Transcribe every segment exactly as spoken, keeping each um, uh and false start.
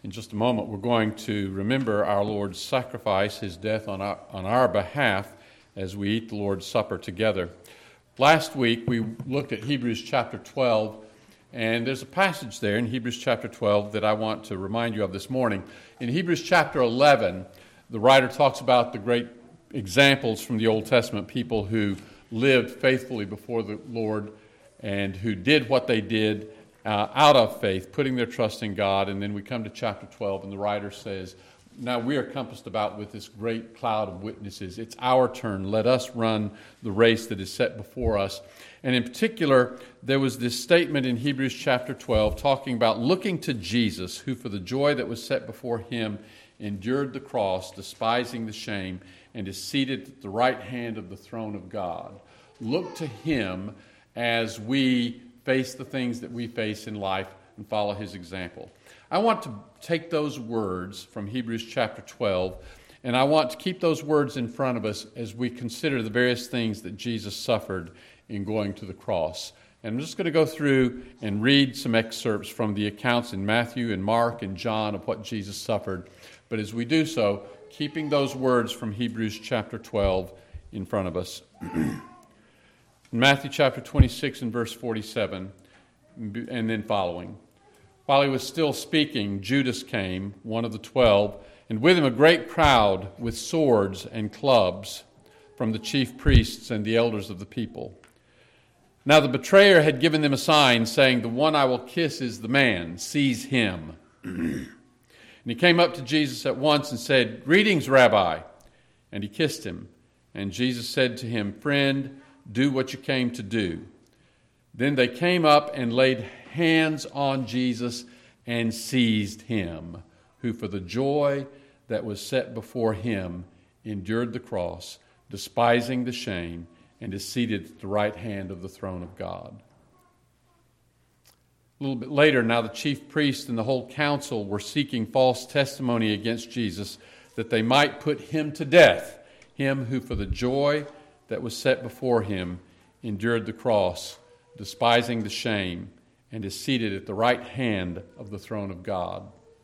In just a moment, we're going to remember our Lord's sacrifice, his death on our, on our behalf, as we eat the Lord's Supper together. Last week, we looked at Hebrews chapter twelve, and there's a passage there in Hebrews chapter twelve that I want to remind you of this morning. In Hebrews chapter eleven, the writer talks about the great examples from the Old Testament, people who lived faithfully before the Lord and who did what they did Uh, out of faith, putting their trust in God. And then we come to chapter twelve, and the writer says, now we are compassed about with this great cloud of witnesses. It's our turn. Let us run the race that is set before us. And in particular, there was this statement in Hebrews chapter twelve talking about looking to Jesus, who for the joy that was set before him endured the cross, despising the shame, and is seated at the right hand of the throne of God. Look to him as we face the things that we face in life and follow his example. I want to take those words from Hebrews chapter twelve, and I want to keep those words in front of us as we consider the various things that Jesus suffered in going to the cross. And I'm just going to go through and read some excerpts from the accounts in Matthew and Mark and John of what Jesus suffered. But as we do so, keeping those words from Hebrews chapter twelve in front of us. In Matthew chapter twenty-six and verse forty-seven, and then following. While he was still speaking, Judas came, one of the twelve, and with him a great crowd with swords and clubs from the chief priests and the elders of the people. Now the betrayer had given them a sign, saying, "The one I will kiss is the man. Seize him." And he came up to Jesus at once and said, "Greetings, Rabbi." And he kissed him. And Jesus said to him, "Friend, do what you came to do." Then they came up and laid hands on Jesus and seized him, who for the joy that was set before him endured the cross, despising the shame, and is seated at the right hand of the throne of God. A little bit later, now the chief priests and the whole council were seeking false testimony against Jesus, that they might put him to death, him who for the joy that was set before him endured the cross, despising the shame, and is seated at the right hand of the throne of God.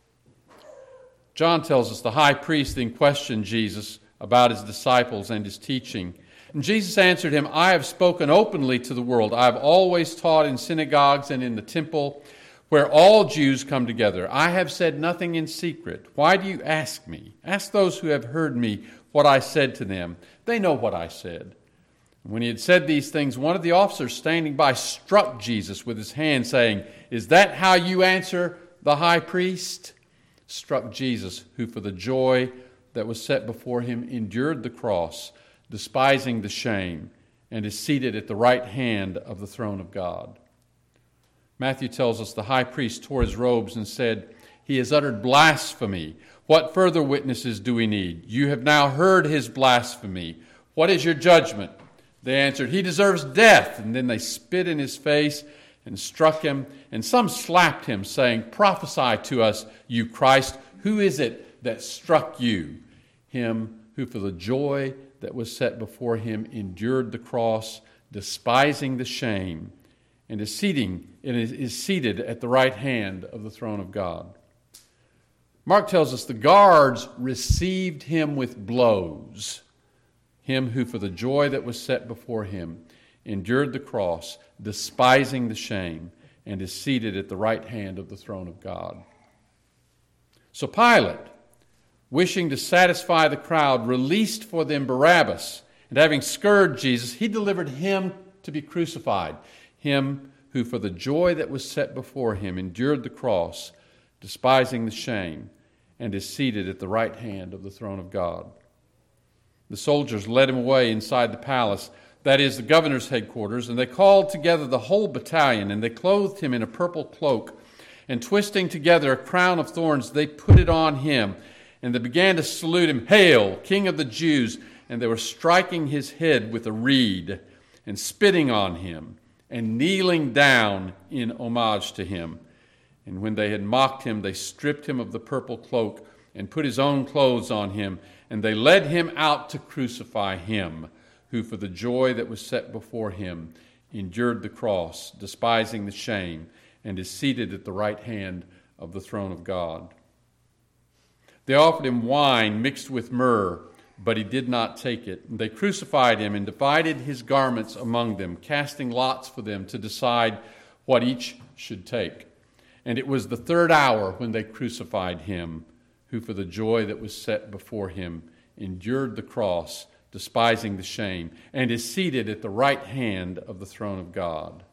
John tells us the high priest then questioned Jesus about his disciples and his teaching. And Jesus answered him, "I have spoken openly to the world. I have always taught in synagogues and in the temple, where all Jews come together. I have said nothing in secret. Why do you ask me? Ask those who have heard me what I said to them. They know what I said." When he had said these things, one of the officers standing by struck Jesus with his hand, saying, "Is that how you answer the high priest?" Struck Jesus, who for the joy that was set before him endured the cross, despising the shame, and is seated at the right hand of the throne of God. Matthew tells us the high priest tore his robes and said, "He has uttered blasphemy. What further witnesses do we need? You have now heard his blasphemy. What is your judgment?" They answered, "He deserves death." And then they spit in his face and struck him. And some slapped him, saying, "Prophesy to us, you Christ. Who is it that struck you?" Him who for the joy that was set before him endured the cross, despising the shame, and is, seating, and is seated at the right hand of the throne of God. Mark tells us the guards received him with blows. Him who for the joy that was set before him endured the cross, despising the shame, and is seated at the right hand of the throne of God. So Pilate, wishing to satisfy the crowd, released for them Barabbas, and having scourged Jesus, he delivered him to be crucified. Him who for the joy that was set before him endured the cross, despising the shame, and is seated at the right hand of the throne of God. The soldiers led him away inside the palace, that is, the governor's headquarters, and they called together the whole battalion, and they clothed him in a purple cloak, and twisting together a crown of thorns, they put it on him, and they began to salute him, "Hail, King of the Jews!" And they were striking his head with a reed, and spitting on him, and kneeling down in homage to him. And when they had mocked him, they stripped him of the purple cloak, and put his own clothes on him, and they led him out to crucify him, who for the joy that was set before him endured the cross, despising the shame, and is seated at the right hand of the throne of God. They offered him wine mixed with myrrh, but he did not take it. And they crucified him and divided his garments among them, casting lots for them to decide what each should take. And it was the third hour when they crucified him, who for the joy that was set before him endured the cross, despising the shame, and is seated at the right hand of the throne of God.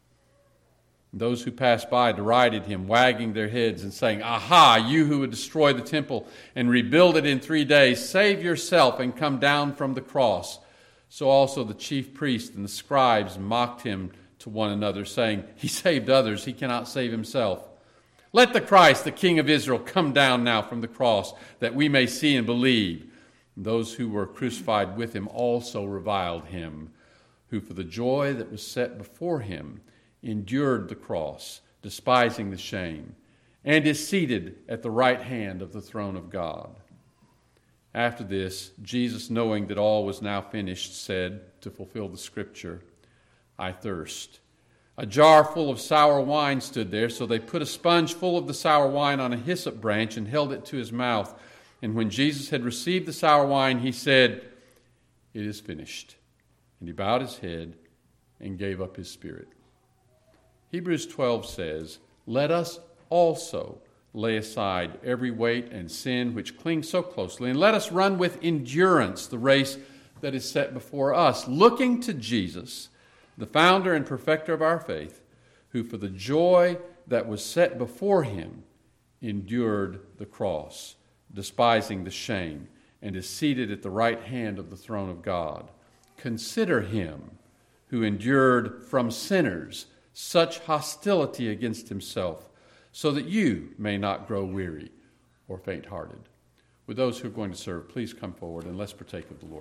Those who passed by derided him, wagging their heads and saying, "Aha, you who would destroy the temple and rebuild it in three days, save yourself and come down from the cross." So also the chief priests and the scribes mocked him to one another, saying, "He saved others, he cannot save himself. Let the Christ, the King of Israel, come down now from the cross, that we may see and believe." And those who were crucified with him also reviled him, who for the joy that was set before him endured the cross, despising the shame, and is seated at the right hand of the throne of God. After this, Jesus, knowing that all was now finished, said, to fulfill the scripture, "I thirst." A jar full of sour wine stood there, so they put a sponge full of the sour wine on a hyssop branch and held it to his mouth. And when Jesus had received the sour wine, he said, "It is finished." And he bowed his head and gave up his spirit. Hebrews twelve says, "Let us also lay aside every weight and sin which clings so closely, and let us run with endurance the race that is set before us, looking to Jesus, the founder and perfecter of our faith, who for the joy that was set before him endured the cross, despising the shame, and is seated at the right hand of the throne of God. Consider him who endured from sinners such hostility against himself, so that you may not grow weary or faint-hearted." With those who are going to serve, please come forward and let's partake of the Lord.